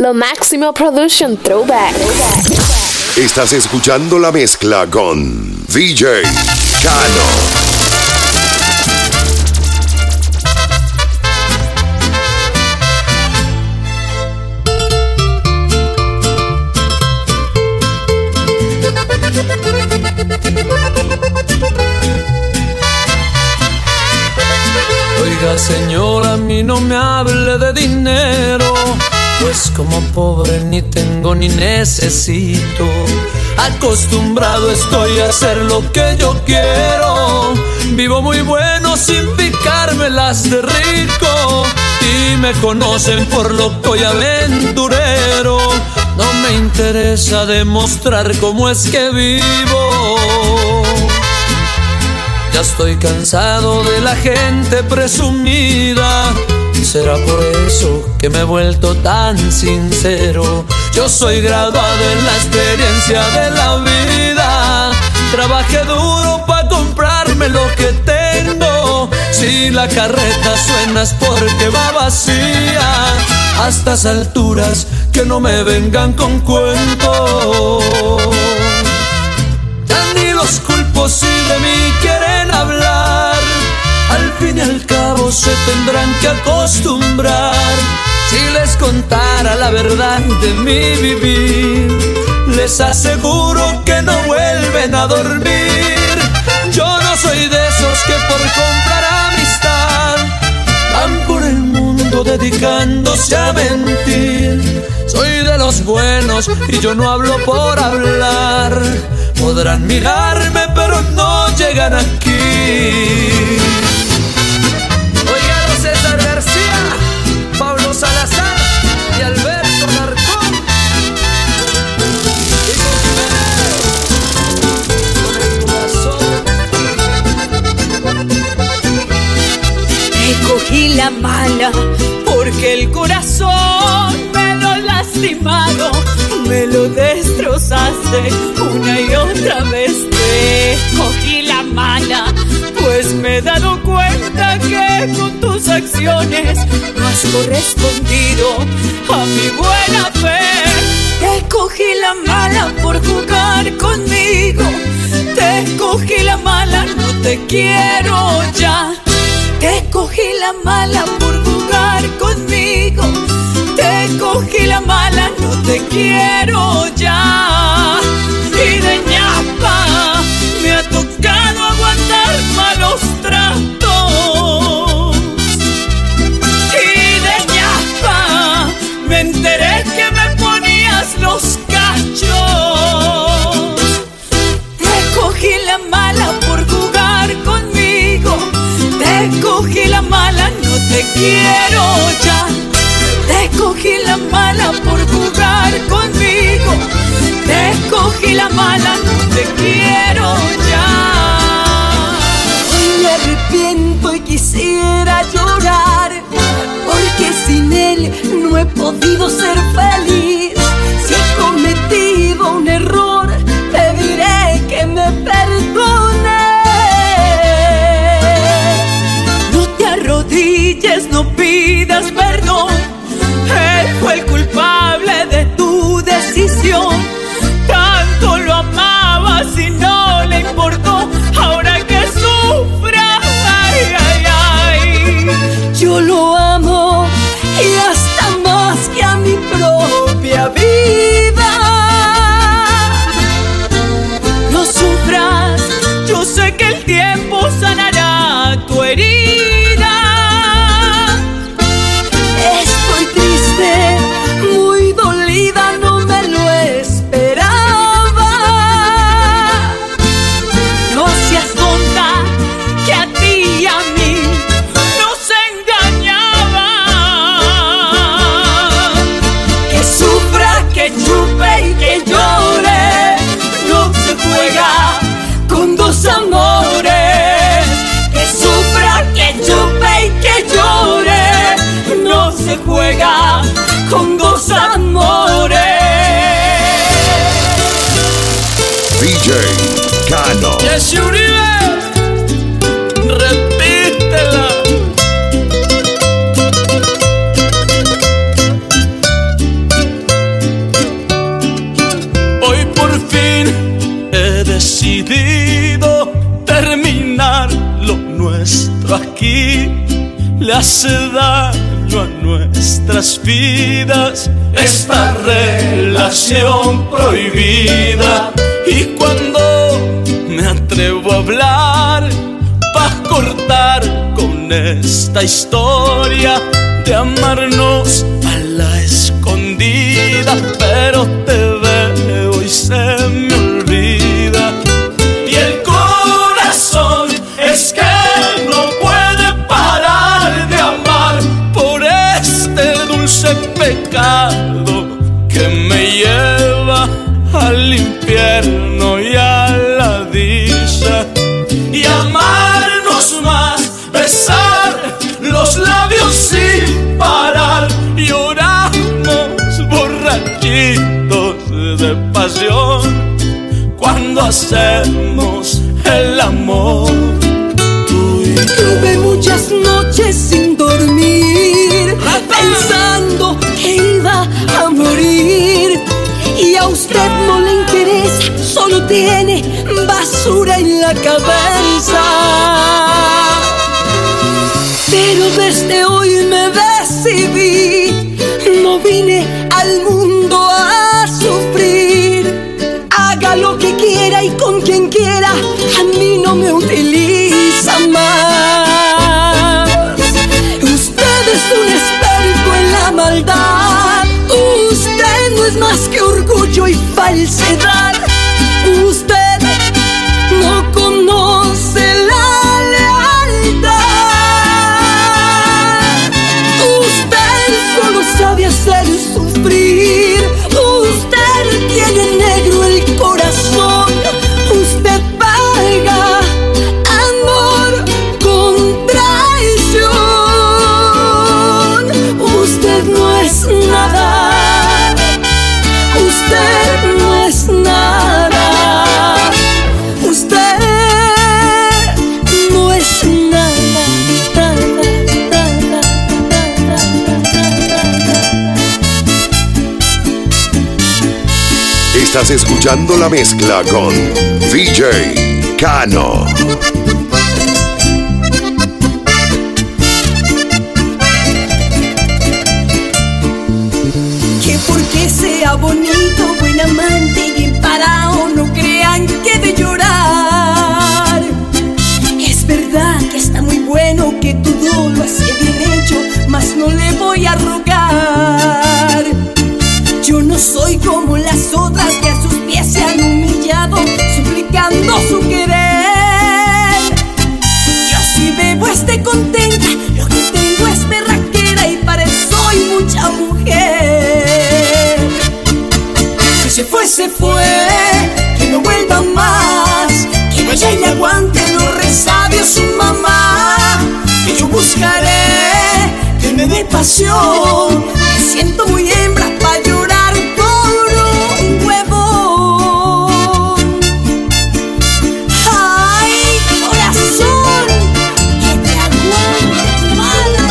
Lo Máximo Production Throwback. Estás escuchando la mezcla con DJ Cano. Oiga, señora, a mí no me hable de dinero, pues como pobre ni tengo ni necesito. Acostumbrado estoy a hacer lo que yo quiero. Vivo muy bueno sin picármelas de rico, y me conocen por loco y aventurero. No me interesa demostrar cómo es que vivo. Ya estoy cansado de la gente presumida. Será por eso que me he vuelto tan sincero. Yo soy graduado en la experiencia de la vida. Trabajé duro para comprarme lo que tengo. Si la carreta suena es porque va vacía. A estas alturas que no me vengan con cuentos. Ya ni los culpo si de mí quieren hablar. Al fin y al cabo se tendrán que acostumbrar. Si les contara la verdad de mi vivir, les aseguro que no vuelven a dormir. Yo no soy de esos que por comprar amistad van por el mundo dedicándose a mentir. Soy de los buenos y yo no hablo por hablar. Podrán mirarme pero no llegan aquí. Oigan, César García, Pablo Salazar y Alberto Marcón. Te cogí la mala porque el corazón me lo lastimado, me lo destrozaste una y otra vez. Te cogí la mala, pues me he dado cuenta que con tus acciones no has correspondido a mi buena fe. Te cogí la mala por jugar conmigo. Te cogí la mala, no te quiero ya. Te cogí la mala por jugar conmigo. Te cogí la mala, no te quiero ya. Y de ñapa me ha tocado aguantar malos tratos. Y de ñapa me enteré que me ponías los cachos. Te cogí la mala por jugar conmigo. Te cogí la mala, no te quiero ya. Te cogí la mala por jugar conmigo. Te cogí la mala, no te quiero ya. Hoy me arrepiento y quisiera llorar, porque sin él no he podido ser feliz. Si he cometido un error, te diré que me perdone. No te arrodilles, no pidas perdón. Él fue el culpable de tu decisión. Tanto lo amabas y no le importó. Ahora que sufra, ay, ay, ay. Yo lo amo y hasta más que a mi propia vida. No sufras, yo sé que el tiempo sanará tu herida. Estoy triste, muy dolida, no me lo esperaba. No seas tonta, que a ti y a mí nos engañaba. Que sufra, que chupe y que llore, no se juega con dos amores. Que sufra, que chupe y que llore, no se juega con dos amores. DJ Cano. Jesse Uribe, repítela. le hace daño a nuestras vidas esta relación prohibida. Y cuando me atrevo a hablar, vas a cortar con esta historia de amarnos a la escondida. Pero te veo y se me olvida, y el corazón es que no puede parar de amar por este dulce pecado que me lleva al infierno y a la dicha. Y amarnos más, besar los labios sin parar, lloramos borrachitos de pasión cuando hacemos el amor. Tuve muchas noches sin dormir, pensando que iba a morir. Y a usted no le interesa, solo tiene basura en la cabeza. Pero desde hoy me decidí, no vine al mundo a sufrir. Haga lo que quiera y con quien quiera, a mí no me utiliza más. Usted es un experto en la maldad, usted no es más que orgullo y falsedad. Usted no conoce la lealtad. Usted solo sabe hacer sufrir. Usted tiene negro el corazón. Usted paga amor con traición. Usted no es nada. Usted no es nada. Usted no es nada. Estás escuchando la mezcla con DJ Cano. Que porque sea bonito, buen amante y bien parado, no crean que de llorar. Es verdad que está muy bueno, que todo lo hace bien hecho, mas no le voy a rogar. Yo no soy como las otras que a sus pies se han humillado, suplicando su querer. Yo si bebo esté contenta, lo que tengo es berraquera y para eso soy mucha mujer. Si se fue, se fue, que no vuelva más, que vaya y le aguante los resabios su mamá. Que yo buscaré que me dé pasión, me siento muy hembra pa' llorar por un huevón. Ay, corazón, que te aguante, mala.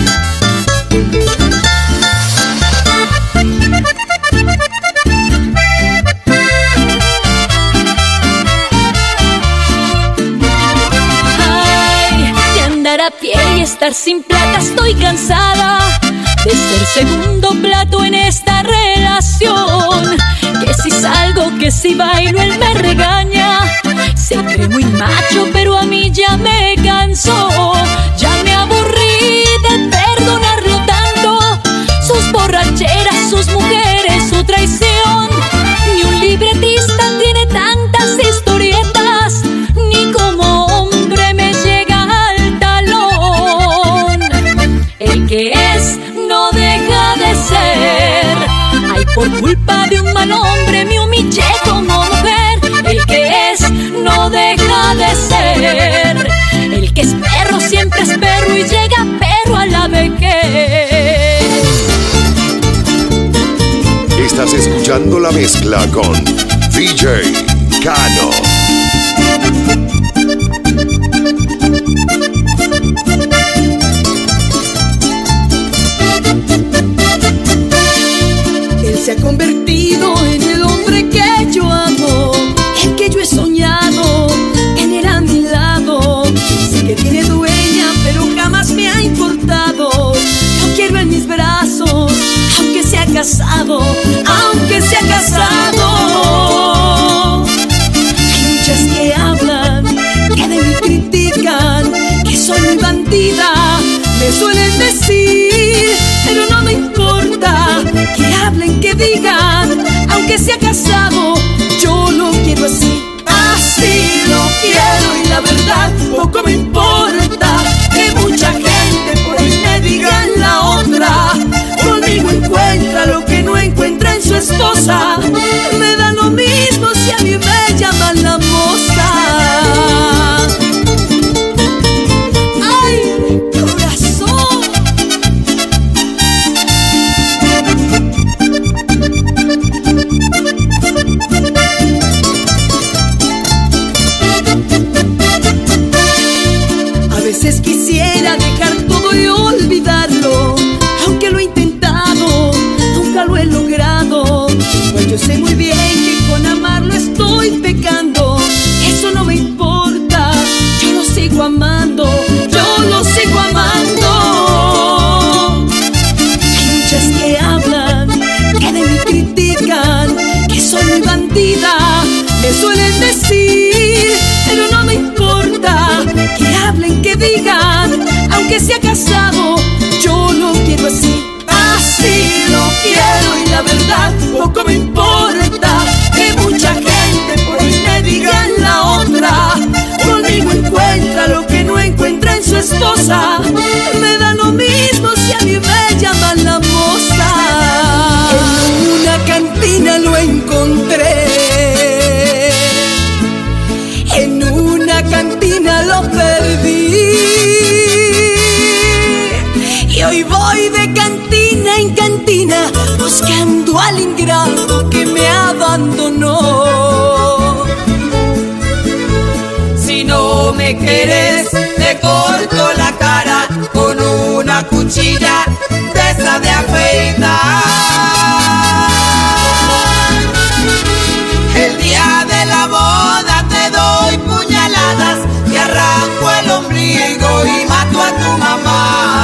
Ay, de andar a pie y estar sin plata, estoy cansada de ser segundo plato en esta relación. Que si salgo, que si bailo, él me regaña. Se cree muy macho, pero a mí ya me cansó. Ya me aburrí de perdonarlo tanto. Sus borracheras, sus mujeres, su traición. Ni un libretista tiene tantas historietas, ni como hombre me llega al talón. El que es no deja de ser. Ay, por culpa de un mal hombre me humillé como mujer. El que es no deja de ser. El que es perro siempre es perro y llega perro a la vejez. Estás escuchando la mezcla con DJ Cano. Él se ha convertido en el hombre que yo amo, el que yo he soñado tener a mi lado. Sé que tiene dueña, pero jamás me ha importado. casado, aunque sea casado. Hay muchas que hablan, que de mí critican, que soy bandida, me suelen decir, pero no me importa, que hablen, que digan, aunque sea casado, yo lo quiero así. Así lo quiero y la verdad poco me importa que mucha gente por ahí me diga la otra. Conmigo encuentra lo que no encuentra en su esposa. Me da lo mismo si a mí me llaman la moza. ¡Ay, corazón! A veces quisiera dejar todo y olvidarlo, aunque lo he intentado, nunca lo he logrado. Pues yo sé muy bien que con amarlo estoy pecando. Eso no me importa, yo lo sigo amando, yo lo sigo amando. Hay muchas que hablan, que de mí critican, que soy bandida, me suelen decir, pero no me importa, que hablen, que digan, aunque sea casado, yo lo quiero así. Así lo quiero y la verdad poco me importa que mucha gente por ahí me diga la otra. Conmigo encuentra lo que no encuentra en su esposa. Me da lo mismo si a mí me llaman la moza. En una cantina lo encontré, en una cantina lo perdí, y hoy voy de cantina en cantina buscando al ingrato que me abandonó. Si no me quieres, te corto la cara con una cuchilla de esa de afeitar. El día de la boda te doy puñaladas, te arranco el ombligo y mato a tu mamá.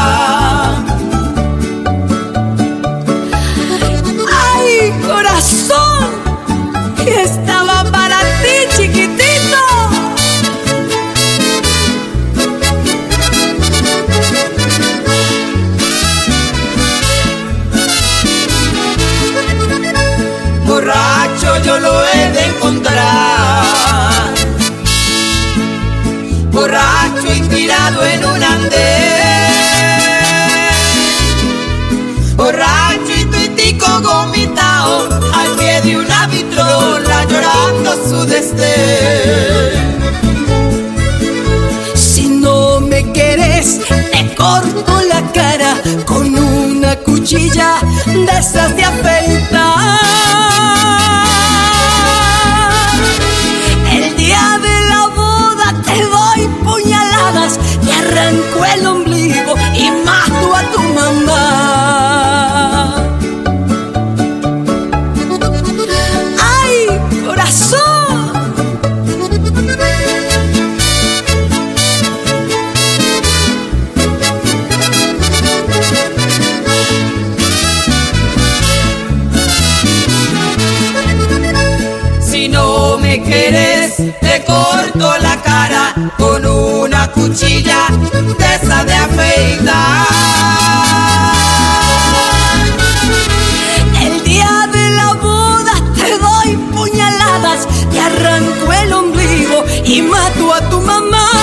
¡Ay, corazón! Estaba para ti, chiquitito. Borracho yo lo he de encontrar, borracho y tirado en un andén, borracho y tuitico gomitao al pie de una vitrola llorando su desdén. Si no me quieres, te corto la cara con una cuchilla de esas de afeitar. El día de la boda te doy puñaladas, te arranco el ombligo y mato a tu mamá. ¡Ay, corazón! Si no me quieres, te corto la cara con una cuchilla de esa de afeitar. El día de la boda te doy puñaladas, te arranco el ombligo y mato a tu mamá.